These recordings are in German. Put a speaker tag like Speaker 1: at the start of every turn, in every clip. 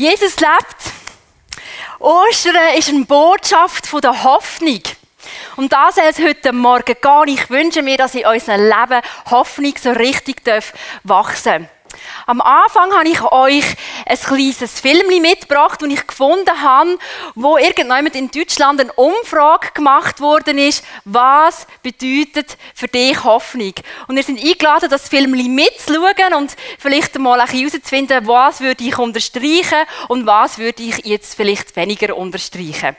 Speaker 1: Jesus lebt. Ostern ist eine Botschaft von der Hoffnung. Und das soll es heute Morgen gehen. Ich wünsche mir, dass in unserem Leben Hoffnung so richtig wachsen darf. Am Anfang habe ich euch ein kleines Film mitgebracht, das ich gefunden habe, wo irgendjemand in Deutschland eine Umfrage gemacht worden ist, was bedeutet für dich Hoffnung? Und wir sind eingeladen, das Film mitzuschauen und vielleicht mal herauszufinden, was würde ich unterstreichen und was würde ich jetzt vielleicht weniger unterstreichen.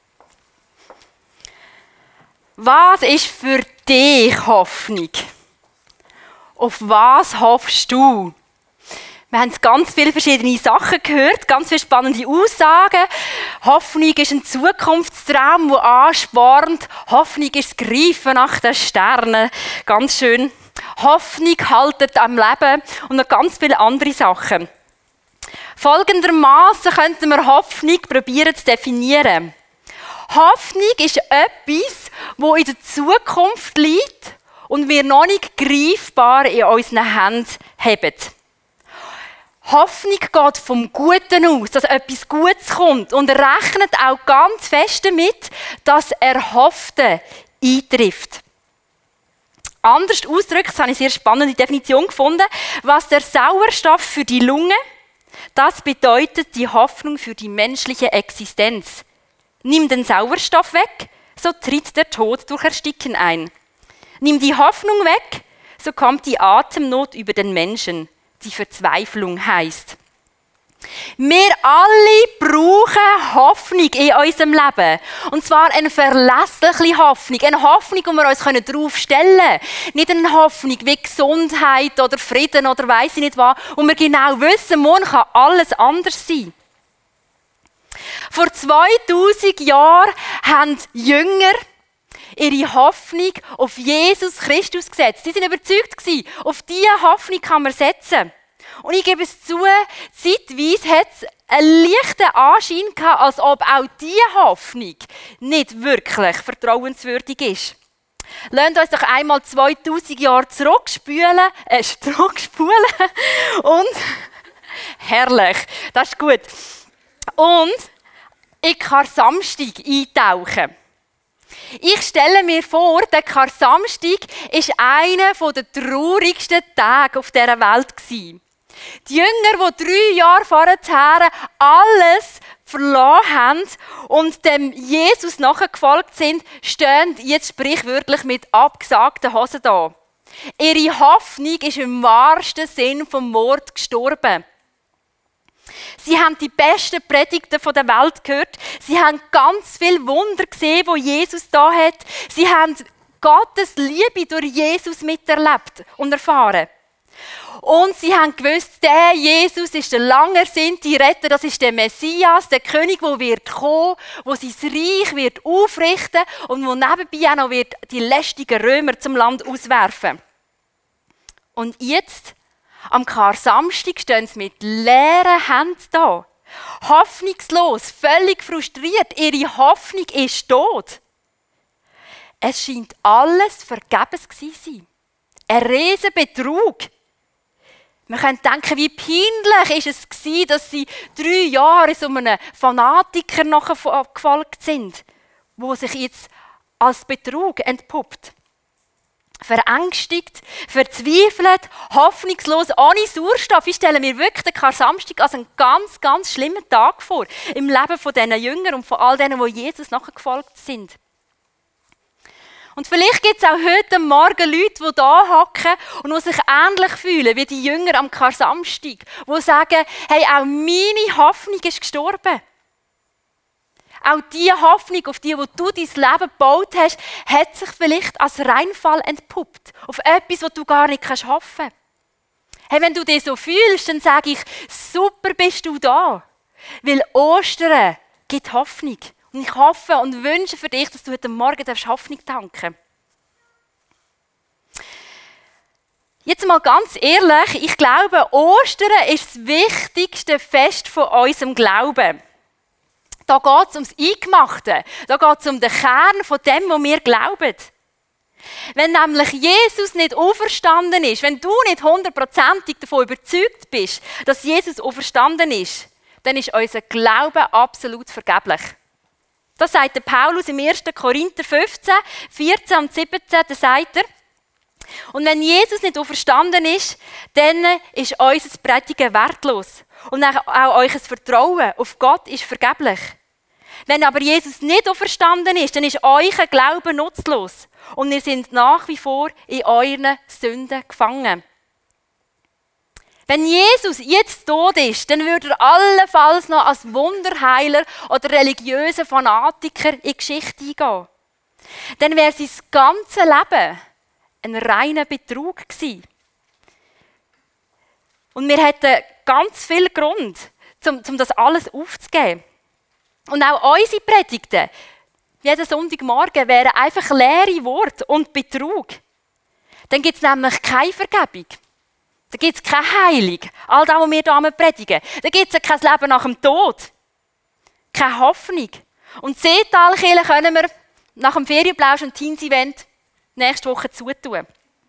Speaker 1: Was ist für dich Hoffnung? Auf was hoffst du? Wir haben ganz viele verschiedene Sachen gehört, ganz viele spannende Aussagen. Hoffnung ist ein Zukunftstraum, der anspornt. Hoffnung ist das Greifen nach den Sternen. Ganz schön. Hoffnung haltet am Leben und noch ganz viele andere Sachen. Folgendermaßen könnten wir Hoffnung probieren zu definieren. Hoffnung ist etwas, das in der Zukunft liegt und wir noch nicht greifbar in unseren Händen haben. Hoffnung geht vom Guten aus, dass etwas Gutes kommt und rechnet auch ganz fest damit, dass Erhoffte eintrifft. Anders ausgedrückt, das habe ich eine sehr spannende Definition gefunden, was der Sauerstoff für die Lunge, das bedeutet die Hoffnung für die menschliche Existenz. Nimm den Sauerstoff weg, so tritt der Tod durch Ersticken ein. Nimm die Hoffnung weg, so kommt die Atemnot über den Menschen. Die Verzweiflung heisst. Wir alle brauchen Hoffnung in unserem Leben. Und zwar eine verlässliche Hoffnung. Eine Hoffnung, die wir uns darauf stellen können. Nicht eine Hoffnung wie Gesundheit oder Frieden oder weiss ich nicht was, wo wir genau wissen, morgen kann alles anders sein. Vor 2000 Jahren haben Jünger ihre Hoffnung auf Jesus Christus gesetzt. Sie waren überzeugt, auf diese Hoffnung kann man setzen. Und ich gebe es zu, zeitweise hat es einen leichten Anschein gehabt, als ob auch diese Hoffnung nicht wirklich vertrauenswürdig ist. Lasst uns doch einmal 2000 Jahre zurückspulen und herrlich, das ist gut. Und in Kar-Samstag eintauchen. Ich stelle mir vor, der Kar-Samstag war einer der traurigsten Tage auf dieser Welt. Die Jünger, die 3 Jahre vorher alles verloren haben und dem Jesus nachgefolgt sind, stehen jetzt sprichwörtlich mit abgesagten Hosen da. Ihre Hoffnung ist im wahrsten Sinn vom Wort gestorben. Sie haben die besten Predigten der Welt gehört. Sie haben ganz viele Wunder gesehen, die Jesus da hat. Sie haben Gottes Liebe durch Jesus miterlebt und erfahren. Und sie haben gewusst, der Jesus ist der langersehnte Retter, das ist der Messias, der König, der wird kommen, der sein Reich wird aufrichten und der nebenbei auch noch wird die lästigen Römer zum Land auswerfen. Und jetzt, am Kar-Samstag, stehen sie mit leeren Händen da. Hoffnungslos, völlig frustriert. Ihre Hoffnung ist tot. Es scheint alles vergebens zu sein. Ein riesen Betrug. Man könnte denken, wie peinlich ist es, dass sie 3 Jahre so einem Fanatiker nachgefolgt sind, der sich jetzt als Betrug entpuppt. Verängstigt, verzweifelt, hoffnungslos, ohne Sauerstoff. Ich stelle mir wirklich den Kar-Samstag als einen ganz, ganz schlimmen Tag vor. Im Leben von diesen Jüngern und von all denen, die Jesus nachgefolgt sind. Und vielleicht gibt es auch heute Morgen Leute, die hier hocken und die sich ähnlich fühlen wie die Jünger am Kar-Samstag. Die sagen, hey, auch meine Hoffnung ist gestorben. Auch die Hoffnung, auf die du dein Leben gebaut hast, hat sich vielleicht als Reinfall entpuppt. Auf etwas, was du gar nicht hoffen kannst. Hey, wenn du dich so fühlst, dann sage ich, super bist du da. Weil Ostern gibt Hoffnung. Und ich hoffe und wünsche für dich, dass du heute Morgen Hoffnung tanken darfst. Jetzt mal ganz ehrlich, ich glaube, Ostern ist das wichtigste Fest von unserem Glauben. Da geht es ums Eingemachte. Da geht es um den Kern von dem, was wir glauben. Wenn nämlich Jesus nicht auferstanden ist, wenn du nicht 100%ig davon überzeugt bist, dass Jesus auferstanden ist, dann ist unser Glaube absolut vergeblich. Das sagt der Paulus im 1. Korinther 15, 14 und 17, da sagt er, und wenn Jesus nicht auferstanden ist, dann ist unser Predigen wertlos. Und auch euer Vertrauen auf Gott ist vergeblich. Wenn aber Jesus nicht auferstanden ist, dann ist euer Glaube nutzlos. Und ihr seid nach wie vor in euren Sünden gefangen. Wenn Jesus jetzt tot ist, dann würde er allenfalls noch als Wunderheiler oder religiöser Fanatiker in die Geschichte eingehen. Dann wäre sein ganzes Leben ein reiner Betrug gewesen. Und wir hätten ganz viel Grund, um das alles aufzugeben. Und auch unsere Predigten, jeden Sonntagmorgen, wären einfach leere Worte und Betrug. Dann gibt es nämlich keine Vergebung. Dann gibt es keine Heilung. All das, was wir hier predigen. Dann gibt es kein Leben nach dem Tod. Keine Hoffnung. Und die Seetalkirche können wir nach dem Ferienplausch und Teens-Event nächste Woche zutun.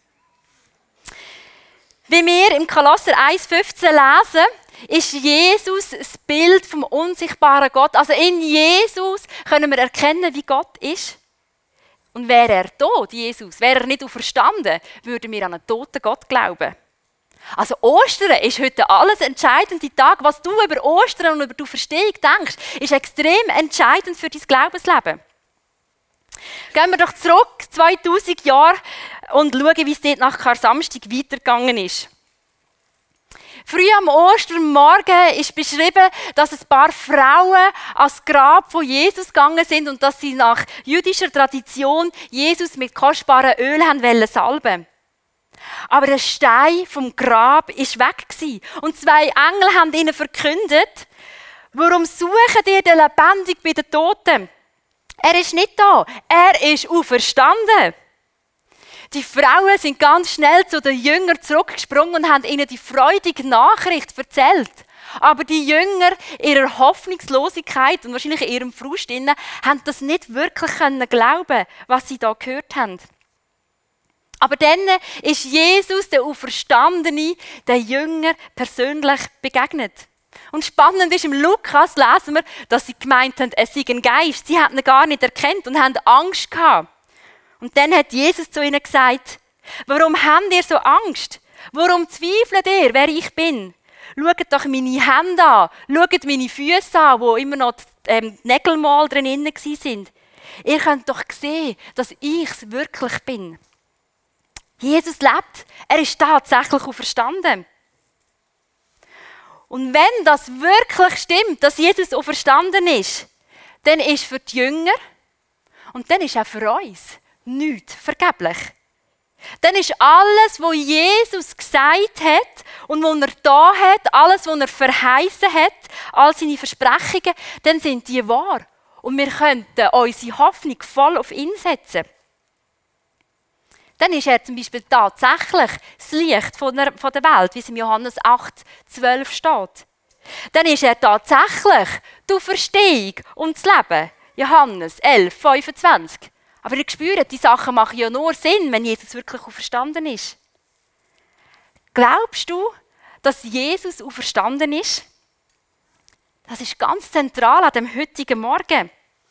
Speaker 1: Wie wir im Kolosser 1,15 lesen, ist Jesus das Bild vom unsichtbaren Gott. Also in Jesus können wir erkennen, wie Gott ist. Und wäre er tot, Jesus, wäre er nicht auferstanden, würden wir an einen toten Gott glauben. Also Ostern ist heute alles entscheidende Tag. Was du über Ostern und über die Auferstehung denkst, ist extrem entscheidend für dein Glaubensleben. Gehen wir doch zurück 2000 Jahre und schauen, wie es dort nach Karsamstag weitergegangen ist. Früh am Ostermorgen ist beschrieben, dass ein paar Frauen ans Grab von Jesus gegangen sind und dass sie nach jüdischer Tradition Jesus mit kostbarem Öl haben salben. Aber der Stein vom Grab war weg. Und 2 Engel haben ihnen verkündet, warum suchen ihr den Lebendigen bei den Toten? Er ist nicht da, er ist auferstanden. Die Frauen sind ganz schnell zu den Jüngern zurückgesprungen und haben ihnen die freudige Nachricht erzählt. Aber die Jünger, ihrer Hoffnungslosigkeit und wahrscheinlich in ihrem Frust, haben das nicht wirklich glauben, was sie da gehört haben. Aber dann ist Jesus, der Auferstandene, den Jünger persönlich begegnet. Und spannend ist, im Lukas lesen wir, dass sie gemeint haben, es sei ein Geist. Sie hatten ihn gar nicht erkannt und haben Angst gehabt. Und dann hat Jesus zu ihnen gesagt, warum habt ihr so Angst? Warum zweifelt ihr, wer ich bin? Schaut doch meine Hände an, schaut meine Füße an, wo immer noch die Nägelmal drin waren. Ihr könnt doch sehen, dass ich es wirklich bin. Jesus lebt, er ist tatsächlich auferstanden. Und wenn das wirklich stimmt, dass Jesus auferstanden ist, dann ist für die Jünger und dann ist auch für uns nichts vergeblich. Dann ist alles, was Jesus gesagt hat und was er da hat, alles, was er verheißen hat, all seine Versprechungen, dann sind die wahr. Und wir könnten unsere Hoffnung voll auf ihn setzen. Dann ist er zum Beispiel tatsächlich das Licht von der Welt, wie es in Johannes 8,12 steht. Dann ist er tatsächlich die Auferstehung und das Leben. Johannes 11,25. Aber ihr spürt, die Sachen machen ja nur Sinn, wenn Jesus wirklich auferstanden ist. Glaubst du, dass Jesus auferstanden ist? Das ist ganz zentral an dem heutigen Morgen.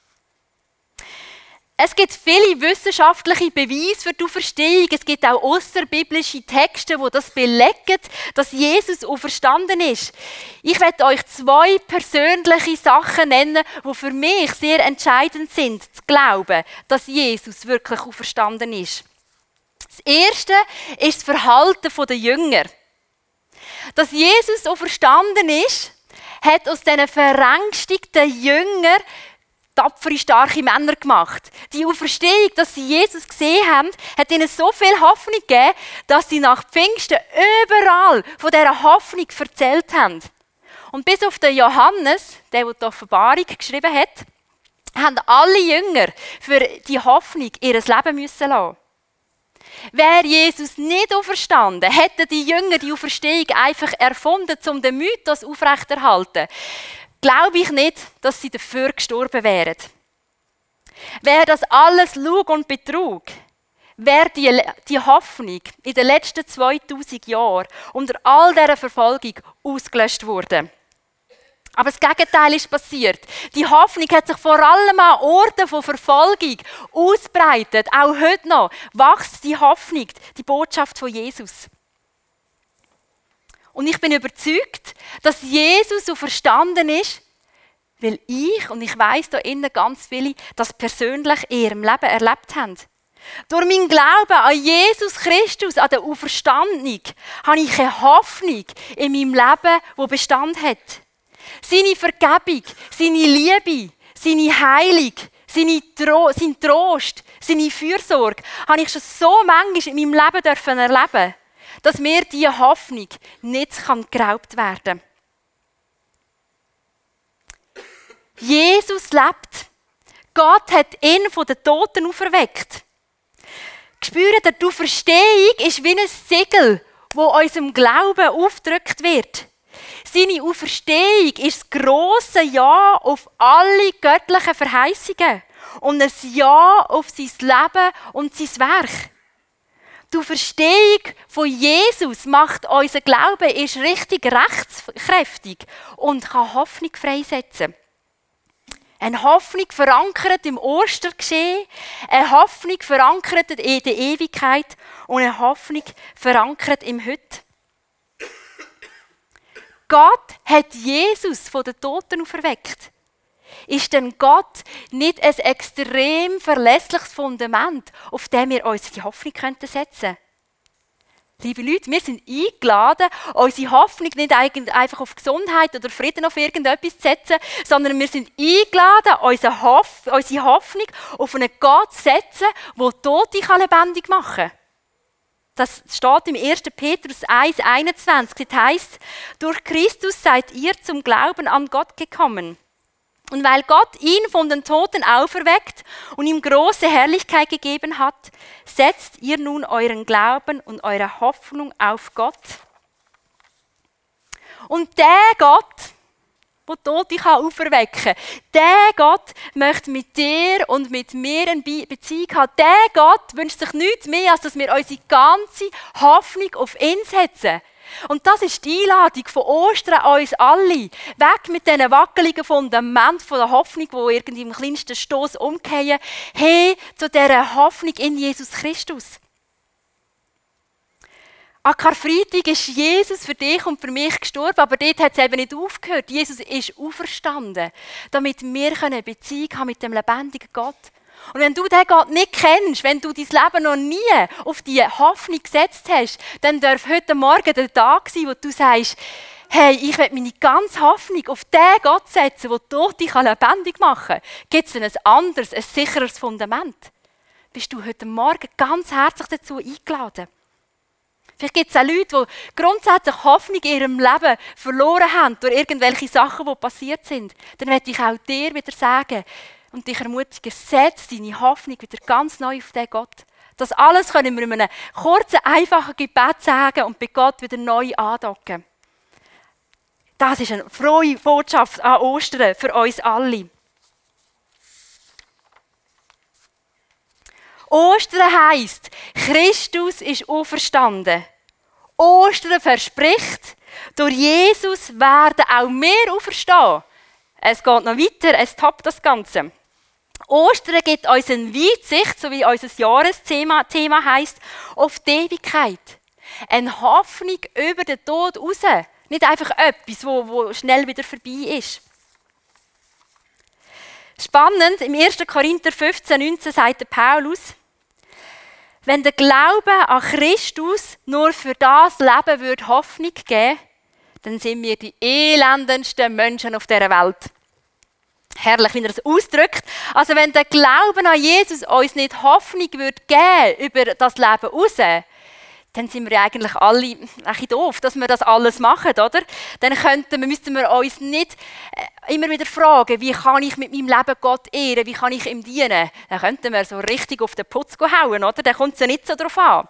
Speaker 1: Es gibt viele wissenschaftliche Beweise für die Auferstehung. Es gibt auch außerbiblische Texte, die das belegen, dass Jesus auferstanden ist. Ich werde euch 2 persönliche Sachen nennen, die für mich sehr entscheidend sind, zu glauben, dass Jesus wirklich auferstanden ist. Das erste ist das Verhalten der Jünger. Dass Jesus auferstanden ist, hat aus diesen verängstigten Jüngern tapfere, starke Männer gemacht. Die Auferstehung, dass sie Jesus gesehen haben, hat ihnen so viel Hoffnung gegeben, dass sie nach Pfingsten überall von dieser Hoffnung erzählt haben. Und bis auf den Johannes, der die Offenbarung geschrieben hat, haben alle Jünger für die Hoffnung ihr Leben müssen lassen. Wäre Jesus nicht auferstanden, hätten die Jünger die Auferstehung einfach erfunden, um den Mythos aufrechterhalten, glaube ich nicht, dass sie dafür gestorben wären. Wäre das alles Lug und Betrug, wäre die Hoffnung in den letzten 2000 Jahren unter all dieser Verfolgung ausgelöscht worden. Aber das Gegenteil ist passiert. Die Hoffnung hat sich vor allem an Orten von Verfolgung ausbreitet. Auch heute noch wächst die Hoffnung, die Botschaft von Jesus. Und ich bin überzeugt, dass Jesus so verstanden ist, weil ich weiss da innen ganz viele, das persönlich in ihrem Leben erlebt haben. Durch meinen Glauben an Jesus Christus, an den Auferstandenen, habe ich eine Hoffnung in meinem Leben, die Bestand hat. Seine Vergebung, seine Liebe, seine Heilung, sein Trost, seine Fürsorge habe ich schon so manchmal in meinem Leben erleben, dass mir diese Hoffnung nicht geraubt werden kann. Jesus lebt. Gott hat ihn von den Toten auferweckt. Spürt ihr, die Auferstehung ist wie ein Siegel, das unserem Glauben aufgedrückt wird. Seine Auferstehung ist das grosse Ja auf alle göttlichen Verheißungen und ein Ja auf sein Leben und sein Werk. Die Auferstehung von Jesus macht unseren Glauben ist richtig rechtskräftig und kann Hoffnung freisetzen. Eine Hoffnung verankert im Ostergeschehen, eine Hoffnung verankert in der Ewigkeit und eine Hoffnung verankert im Heute. Gott hat Jesus von den Toten auferweckt. Ist denn Gott nicht ein extrem verlässliches Fundament, auf dem wir unsere Hoffnung setzen könnten? Liebe Leute, wir sind eingeladen, unsere Hoffnung nicht einfach auf Gesundheit oder Frieden auf irgendetwas zu setzen, sondern wir sind eingeladen, unsere Hoffnung auf einen Gott zu setzen, der Tote lebendig machen kann. Das steht im 1. Petrus 1,21. Das heisst, durch Christus seid ihr zum Glauben an Gott gekommen. Und weil Gott ihn von den Toten auferweckt und ihm große Herrlichkeit gegeben hat, setzt ihr nun euren Glauben und eure Hoffnung auf Gott. Und der Gott, der Tote auferwecken kann, der Gott möchte mit dir und mit mir eine Beziehung haben. Der Gott wünscht sich nichts mehr, als dass wir unsere ganze Hoffnung auf ihn setzen. Und das ist die Einladung von Ostern an uns alle. Weg mit diesen wackeligen Fundamenten von der Hoffnung, die irgendwie im kleinsten Stoss umkehren, hin zu dieser Hoffnung in Jesus Christus. An Karfreitag ist Jesus für dich und für mich gestorben, aber dort hat es eben nicht aufgehört. Jesus ist auferstanden, damit wir eine Beziehung haben mit dem lebendigen Gott. Und wenn du diesen Gott nicht kennst, wenn du dein Leben noch nie auf diese Hoffnung gesetzt hast, dann darf heute Morgen der Tag sein, wo du sagst, hey, ich will meine ganze Hoffnung auf den Gott setzen, der Tote lebendig machen kann. Gibt es ein anderes, ein sicheres Fundament? Bist du heute Morgen ganz herzlich dazu eingeladen? Vielleicht gibt es auch Leute, die grundsätzlich Hoffnung in ihrem Leben verloren haben durch irgendwelche Sachen, die passiert sind. Dann möchte ich auch dir wieder sagen, und dich ermutigen, setz deine Hoffnung wieder ganz neu auf den Gott. Das alles können wir in einem kurzen, einfachen Gebet sagen und bei Gott wieder neu andocken. Das ist eine frohe Botschaft an Ostern für uns alle. Ostern heisst, Christus ist auferstanden. Ostern verspricht, durch Jesus werden auch wir auferstehen. Es geht noch weiter, es toppt das Ganze. Ostern gibt uns eine Weitsicht, so wie unser Jahresthema heisst, auf die Ewigkeit. Eine Hoffnung über den Tod raus. Nicht einfach etwas, wo schnell wieder vorbei ist. Spannend, im 1. Korinther 15,19 sagt Paulus, wenn der Glaube an Christus nur für das Leben würde Hoffnung geben, dann sind wir die elendendsten Menschen auf dieser Welt. Herrlich, wie er es ausdrückt. Also wenn der Glauben an Jesus uns nicht Hoffnung würde geben über das Leben raus, dann sind wir eigentlich alle ein bisschen doof, dass wir das alles machen, oder? Dann müssten wir uns nicht immer wieder fragen, wie kann ich mit meinem Leben Gott ehren, wie kann ich ihm dienen? Dann könnten wir so richtig auf den Putz hauen, oder? Dann kommt es ja nicht so drauf an.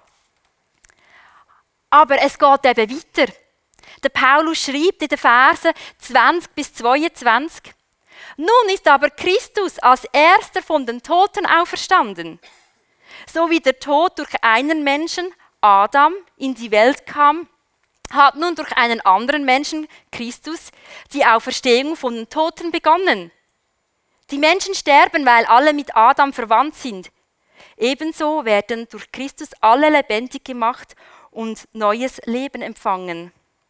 Speaker 1: Aber es geht eben weiter. Der Paulus schreibt in den Versen 20 bis 22, nun ist aber Christus als Erster von den Toten auferstanden. So wie der Tod durch einen Menschen, Adam, in die Welt kam, hat nun durch einen anderen Menschen, Christus, die Auferstehung von den Toten begonnen. Die Menschen sterben, weil alle mit Adam verwandt sind. Ebenso werden durch Christus alle lebendig gemacht und neues Leben empfangen.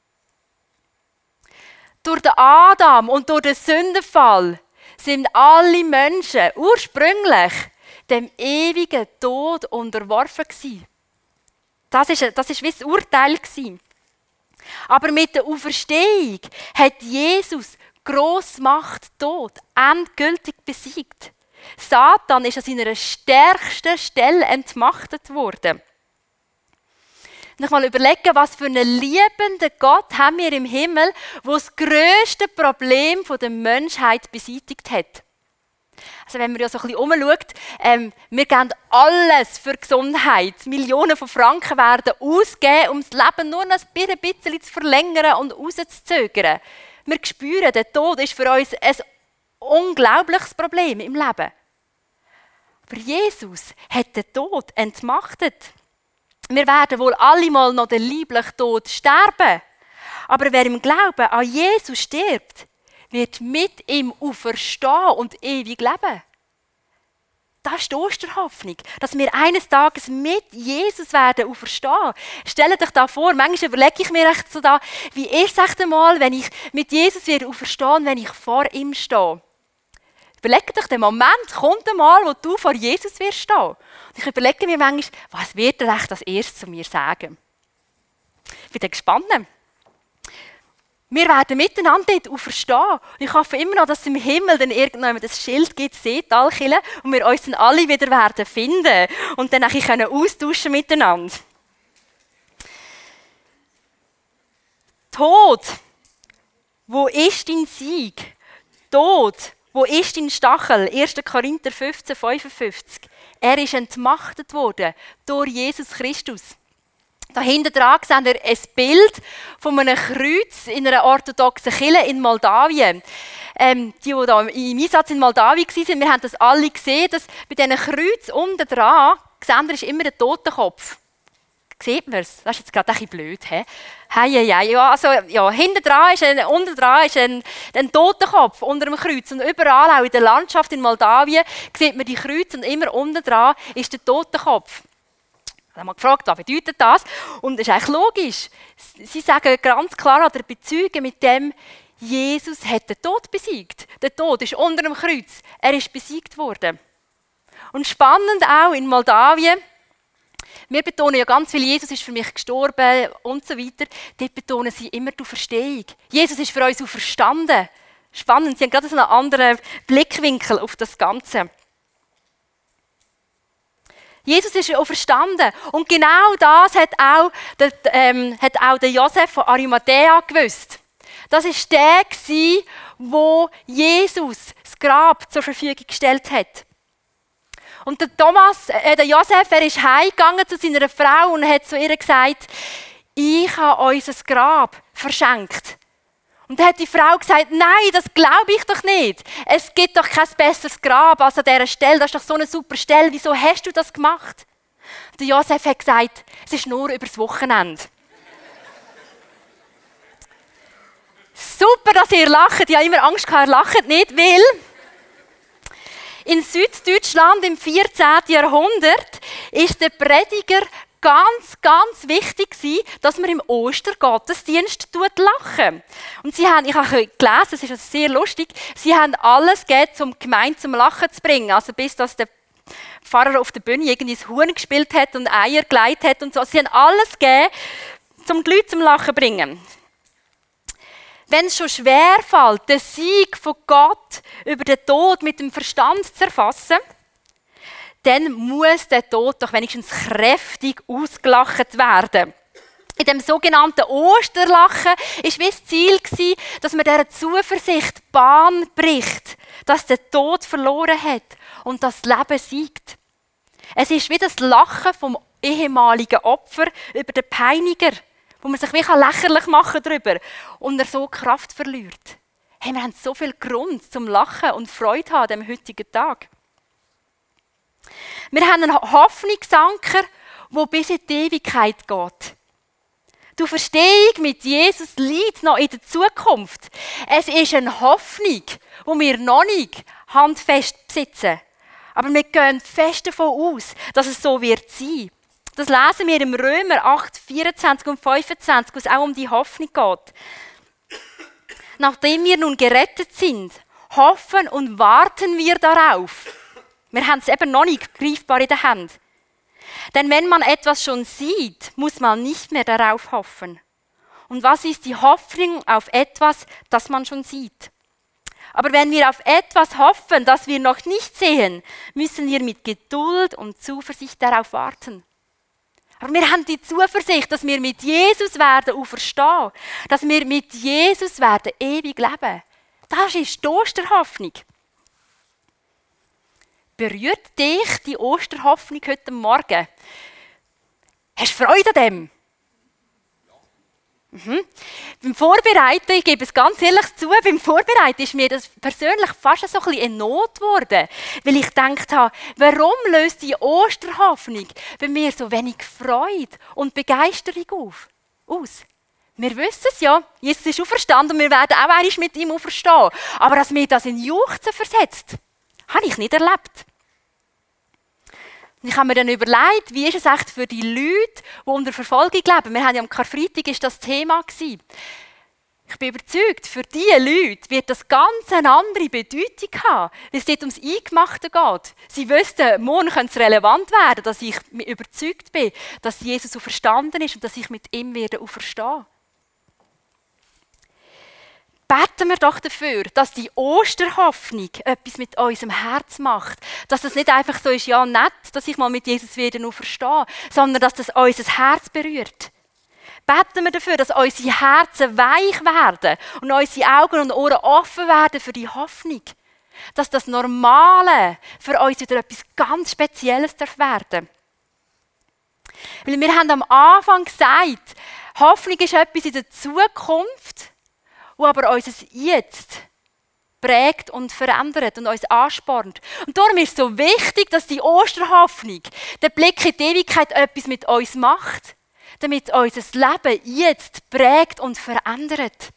Speaker 1: Durch den Adam und durch den Sündenfall sind alle Menschen ursprünglich dem ewigen Tod unterworfen gewesen. Das ist wie das Urteil gewesen. Aber mit der Auferstehung hat Jesus Grossmacht Tod endgültig besiegt. Satan ist an seiner stärksten Stelle entmachtet worden. Wenn ich mal überlege, was für einen liebenden Gott haben wir im Himmel, der das grösste Problem der Menschheit beseitigt hat. Also wenn man ja so ein bisschen umschaut, wir geben alles für Gesundheit. Millionen von Franken werden ausgegeben, um das Leben nur noch ein bisschen zu verlängern und rauszuzögern. Wir spüren, der Tod ist für uns ein unglaubliches Problem im Leben. Aber Jesus hat den Tod entmachtet. Wir werden wohl alle mal noch den lieblichen Tod sterben. Aber wer im Glauben an Jesus stirbt, wird mit ihm auferstehen und ewig leben. Das ist die Osterhoffnung, dass wir eines Tages mit Jesus werden auferstehen. Stellt euch das vor, manchmal überlege ich mir echt so da, wie ist es einmal, wenn ich mit Jesus wieder auferstehe, wenn ich vor ihm stehe. Überlegt euch den Moment, kommt einmal, wo du vor Jesus wirst stehen. Und ich überlege mir manchmal, was wird er echt als erstes zu mir sagen? Ich bin gespannt. Wir werden miteinander dort auferstehen. Und ich hoffe immer noch, dass es im Himmel dann irgendwann das Schild gibt, Seetalkirche, und wir uns dann alle wieder werden finden und dann austauschen miteinander. Tod, wo ist dein Sieg? Tod, wo ist dein Stachel? 1. Korinther 15, 55. Er ist entmachtet worden durch Jesus Christus. Dahinter dran seht ihr ein Bild von einem Kreuz in einer orthodoxen Kirche in Moldawien. Die da im Einsatz in Moldawien waren, wir haben das alle gesehen, dass bei diesen Kreuz unten dran, ist immer ein Totenkopf. Sieht man es? Das ist jetzt gerade ein bisschen blöd. Unten dran ist ein Totenkopf unter dem Kreuz. Und überall, auch in der Landschaft in Moldawien, sieht man die Kreuze und immer unten dran ist der Totenkopf. Ich habe mal gefragt, was bedeutet das? Und das ist eigentlich logisch. Sie sagen ganz klar oder bezeugen mit dem, Jesus hat den Tod besiegt. Der Tod ist unter dem Kreuz. Er ist besiegt worden. Und spannend auch in Moldawien, wir betonen ja ganz viel, Jesus ist für mich gestorben und so weiter. Dort betonen sie immer die Auferstehung. Jesus ist für uns auferstanden. Spannend, sie haben gerade so einen anderen Blickwinkel auf das Ganze. Jesus ist auferstanden. Und genau das hat auch der Josef von Arimathea gewusst. Das war der, der Jesus das Grab zur Verfügung gestellt hat. Und der Josef, er ist heimgegangen zu seiner Frau und hat zu ihr gesagt, ich habe euch ein Grab verschenkt. Und dann hat die Frau gesagt, nein, das glaube ich doch nicht. Es gibt doch kein besseres Grab als an dieser Stelle. Das ist doch so eine super Stelle. Wieso hast du das gemacht? Und der Josef hat gesagt, es ist nur übers Wochenende. Super, dass ihr lacht. Ich habe immer Angst gehabt, ihr lacht nicht, weil in Süddeutschland im 14. Jahrhundert ist der Prediger ganz wichtig gewesen, dass man im Ostergottesdienst lachen. Und ich habe gelesen, es ist also sehr lustig, sie haben alles gegeben, um die Gemeinde zum Lachen zu bringen. Also bis dass der Pfarrer auf der Bühne irgendwie das Huhn gespielt hat und Eier gelegt hat und so. Sie haben alles gegeben, um die Leute zum Lachen zu bringen. Wenn es schon schwerfällt, den Sieg von Gott über den Tod mit dem Verstand zu erfassen, dann muss der Tod doch wenigstens kräftig ausgelacht werden. In dem sogenannten Osterlachen war das Ziel, dass man dieser Zuversicht Bahn bricht, dass der Tod verloren hat und das Leben siegt. Es ist wie das Lachen vom ehemaligen Opfer über den Peiniger, wo man sich wie lächerlich machen kann darüber und er so Kraft verliert. Hey, wir haben so viel Grund zum Lachen und Freude haben an diesem heutigen Tag. Wir haben einen Hoffnungsanker, der bis in die Ewigkeit geht. Die Auferstehung mit Jesus liegt noch in der Zukunft. Es ist eine Hoffnung, die wir noch nicht handfest besitzen. Aber wir gehen fest davon aus, dass es so wird sein. Das lesen wir im Römer 8, 24 und 25, wo es auch um die Hoffnung geht. Nachdem wir nun gerettet sind, hoffen und warten wir darauf. Wir haben es eben noch nicht greifbar in der Hand. Denn wenn man etwas schon sieht, muss man nicht mehr darauf hoffen. Und was ist die Hoffnung auf etwas, das man schon sieht? Aber wenn wir auf etwas hoffen, das wir noch nicht sehen, müssen wir mit Geduld und Zuversicht darauf warten. Aber wir haben die Zuversicht, dass wir mit Jesus werden auferstehen, dass wir mit Jesus werden ewig leben. Das ist die Osterhoffnung. Berührt dich die Osterhoffnung heute Morgen? Hast du Freude an dem? Beim Vorbereiten, ich gebe es ganz ehrlich zu, beim Vorbereiten ist mir das persönlich fast so ein bisschen eine Not geworden, weil ich gedacht habe, warum löst die Osterhoffnung bei mir so wenig Freude und Begeisterung aus? Wir wissen es ja, Jesus ist auferstanden und wir werden auch einmal mit ihm auferstehen. Aber dass mir das in Juchzen versetzt, habe ich nicht erlebt. Und ich habe mir dann überlegt, wie ist es echt für die Leute, die unter Verfolgung leben. Wir haben ja am Karfreitag ist das Thema gewesen. Ich bin überzeugt, für diese Leute wird das ganz eine andere Bedeutung haben, weil es dort ums Eingemachte geht. Sie wüssten, morgen könnte es relevant werden, dass ich überzeugt bin, dass Jesus auferstanden ist und dass ich mit ihm werde auferstehen. Beten wir doch dafür, dass die Osterhoffnung etwas mit unserem Herz macht. Dass das nicht einfach so ist, ja nett, dass ich mal mit Jesus wieder auferstehe, sondern dass das unser Herz berührt. Beten wir dafür, dass unsere Herzen weich werden und unsere Augen und Ohren offen werden für die Hoffnung. Dass das Normale für uns wieder etwas ganz Spezielles werden darf. Weil wir haben am Anfang gesagt, Hoffnung ist etwas in der Zukunft, wo aber unser Jetzt prägt und verändert und uns anspornt. Und darum ist es so wichtig, dass die Osterhoffnung, der Blick in die Ewigkeit, etwas mit uns macht, damit unser Leben jetzt prägt und verändert.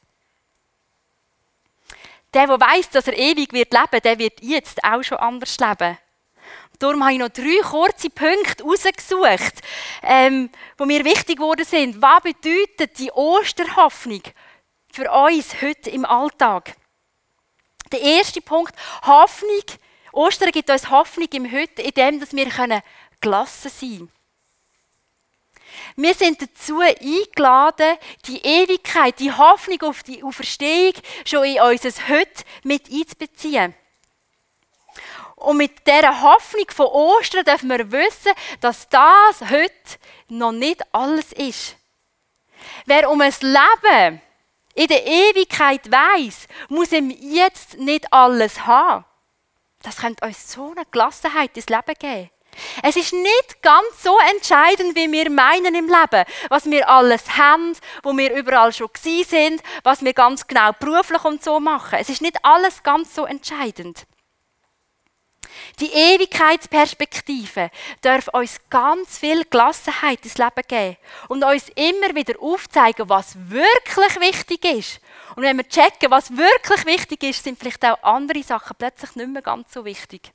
Speaker 1: Der weiss, dass er ewig wird leben, der wird jetzt auch schon anders leben. Darum habe ich noch 3 kurze Punkte herausgesucht, die mir wichtig geworden sind. Was bedeutet die Osterhoffnung für uns heute im Alltag? Der erste Punkt, Hoffnung. Ostern gibt uns Hoffnung im Heute, indem wir gelassen sein können. Wir sind dazu eingeladen, die Ewigkeit, die Hoffnung auf die Auferstehung schon in unser Heute mit einzubeziehen. Und mit dieser Hoffnung von Ostern dürfen wir wissen, dass das heute noch nicht alles ist. Wer um ein Leben in der Ewigkeit weiss, muss ihm jetzt nicht alles haben. Das könnte uns so eine Gelassenheit ins Leben geben. Es ist nicht ganz so entscheidend, wie wir meinen im Leben, was wir alles haben, wo wir überall schon gewesen sind, was wir ganz genau beruflich und so machen. Es ist nicht alles ganz so entscheidend. Die Ewigkeitsperspektive darf uns ganz viel Gelassenheit ins Leben geben und uns immer wieder aufzeigen, was wirklich wichtig ist. Und wenn wir checken, was wirklich wichtig ist, sind vielleicht auch andere Sachen plötzlich nicht mehr ganz so wichtig.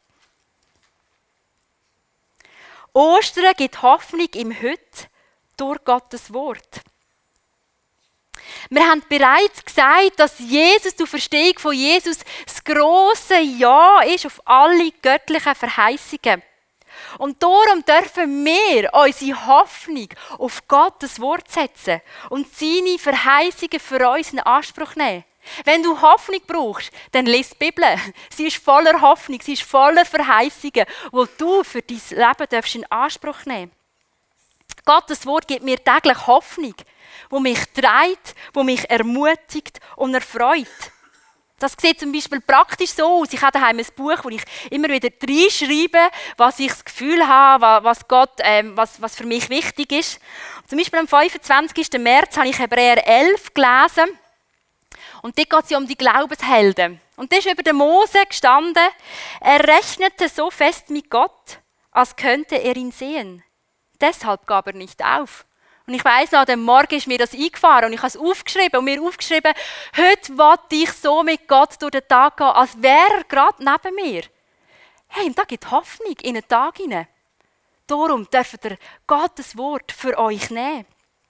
Speaker 1: Ostern gibt Hoffnung im Heute durch Gottes Wort. Wir haben bereits gesagt, dass Jesus, die Auferstehung von Jesus, das grosse Ja ist auf alle göttlichen Verheißungen. Und darum dürfen wir unsere Hoffnung auf Gottes Wort setzen und seine Verheißungen für uns in Anspruch nehmen. Wenn du Hoffnung brauchst, dann lies die Bibel. Sie ist voller Hoffnung, sie ist voller Verheißungen, die du für dein Leben in Anspruch nehmen darfst. Gottes Wort gibt mir täglich Hoffnung, die mich trägt, die mich ermutigt und erfreut. Das sieht zum Beispiel praktisch so aus. Ich habe daheim ein Buch, wo ich immer wieder reinschreibe, was ich das Gefühl habe, was für mich wichtig ist. Zum Beispiel am 25. März habe ich Hebräer 11 gelesen. Und dort geht es ja um die Glaubenshelden. Und da ist über den Mose gestanden, er rechnete so fest mit Gott, als könnte er ihn sehen. Deshalb gab er nicht auf, Und ich weiss noch, an dem Morgen ist mir das eingefahren und ich habe es aufgeschrieben und mir aufgeschrieben, heute will ich so mit Gott durch den Tag gehen, als wäre er gerade neben mir. Hey, und da gibt Hoffnung in den Tag hinein. Darum dürft ihr Gottes Wort für euch nehmen.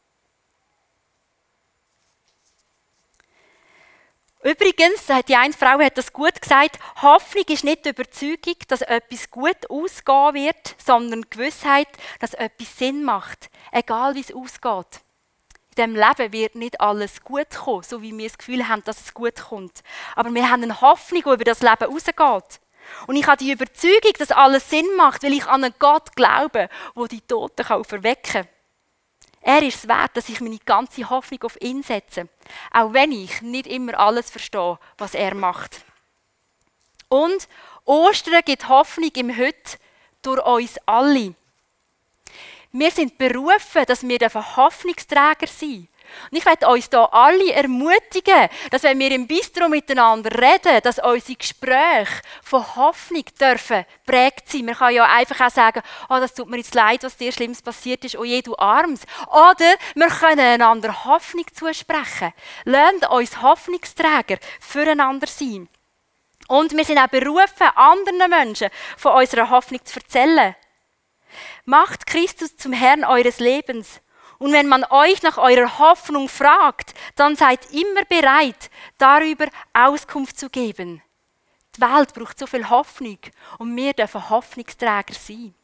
Speaker 1: Übrigens, die eine Frau hat das gut gesagt, Hoffnung ist nicht die Überzeugung, dass etwas gut ausgehen wird, sondern die Gewissheit, dass etwas Sinn macht, egal wie es ausgeht. In diesem Leben wird nicht alles gut kommen, so wie wir das Gefühl haben, dass es gut kommt. Aber wir haben eine Hoffnung, die über das Leben rausgeht. Und ich habe die Überzeugung, dass alles Sinn macht, weil ich an einen Gott glaube, der die Toten auferwecken kann. Er ist es wert, dass ich meine ganze Hoffnung auf ihn setze, auch wenn ich nicht immer alles verstehe, was er macht. Und Ostern gibt Hoffnung im Heute durch uns alle. Wir sind berufen, dass wir Hoffnungsträger sind. Und ich möchte uns hier alle ermutigen, dass wenn wir im Bistro miteinander reden, dass unsere Gespräche von Hoffnung dürfen prägt sein. Man kann ja einfach auch sagen, oh, das tut mir jetzt leid, was dir Schlimmes passiert ist, oh je, du Armes. Oder wir können einander Hoffnung zusprechen. Lernt uns Hoffnungsträger füreinander sein. Und wir sind auch berufen, anderen Menschen von unserer Hoffnung zu erzählen. Macht Christus zum Herrn eures Lebens. Und wenn man euch nach eurer Hoffnung fragt, dann seid immer bereit, darüber Auskunft zu geben. Die Welt braucht so viel Hoffnung und wir dürfen Hoffnungsträger sein.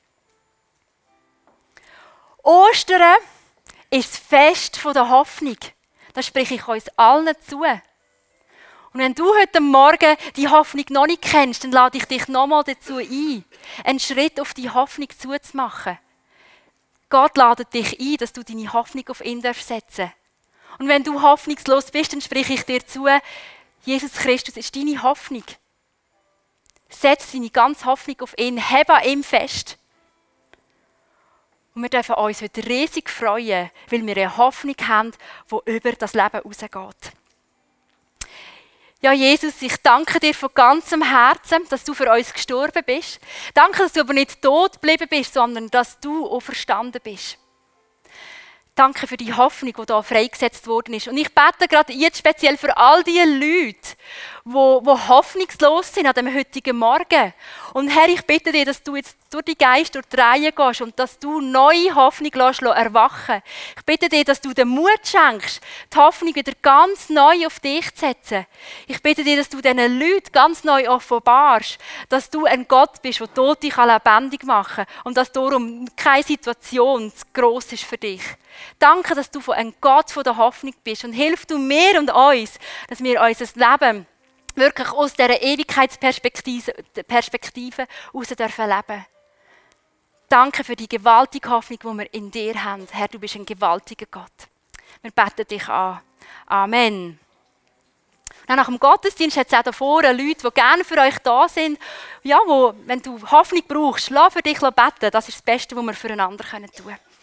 Speaker 1: Ostern ist das Fest der Hoffnung. Das spreche ich uns allen zu. Und wenn du heute Morgen die Hoffnung noch nicht kennst, dann lade ich dich nochmal dazu ein, einen Schritt auf die Hoffnung zuzumachen. Gott ladet dich ein, dass du deine Hoffnung auf ihn setzen darfst. Und wenn du hoffnungslos bist, dann spreche ich dir zu, Jesus Christus ist deine Hoffnung. Setz deine ganze Hoffnung auf ihn, heb an ihm fest. Und wir dürfen uns heute riesig freuen, weil wir eine Hoffnung haben, die über das Leben hinausgeht. Ja, Jesus, ich danke dir von ganzem Herzen, dass du für uns gestorben bist. Danke, dass du aber nicht tot geblieben bist, sondern dass du auferstanden bist. Danke für die Hoffnung, die hier freigesetzt worden ist. Und ich bete gerade jetzt speziell für all die Leute, die hoffnungslos sind an dem heutigen Morgen. Und Herr, ich bitte dich, dass du jetzt durch die Geist durch die Reihe gehst und dass du neue Hoffnung erwachen lässt. Ich bitte dich, dass du den Mut schenkst, die Hoffnung wieder ganz neu auf dich zu setzen. Ich bitte dich, dass du diesen Leuten ganz neu offenbarst, dass du ein Gott bist, der Tote lebendig machen kann und dass darum keine Situation zu gross ist für dich. Danke, dass du ein Gott von der Hoffnung bist und hilf du mir und uns, dass wir unser Leben wirklich aus dieser Ewigkeitsperspektive heraus dürfen leben. Danke für die gewaltige Hoffnung, die wir in dir haben. Herr, du bist ein gewaltiger Gott. Wir beten dich an. Amen. Und nach dem Gottesdienst hat es auch da vorne Leute, die gerne für euch da sind. Ja, wenn du Hoffnung brauchst, lass für dich beten. Das ist das Beste, was wir füreinander tun können.